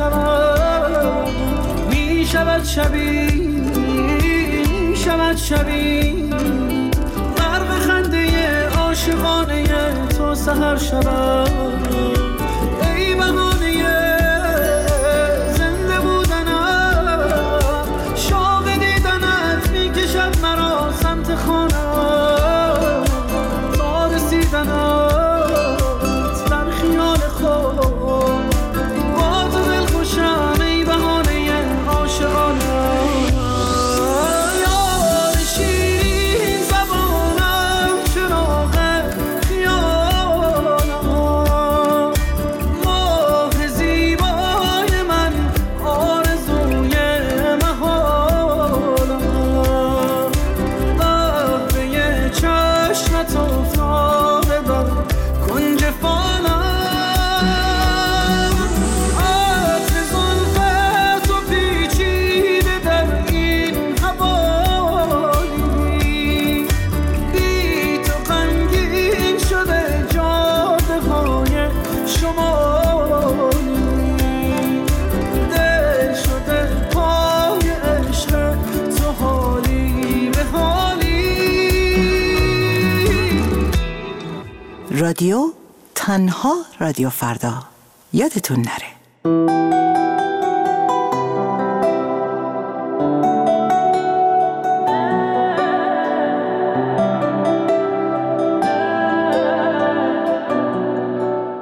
شود، می شود شبی غرق خنده عاشقانه تو سحر شود. ای بهانه زنده بودنم، شوق دیدنت میکشد مرا سمت خانم، تا رسیدنت در خیال خود با تو دل خوشم. ای بهانه عاشقانه رادیو تنها رادیو فردا. یادتون نره.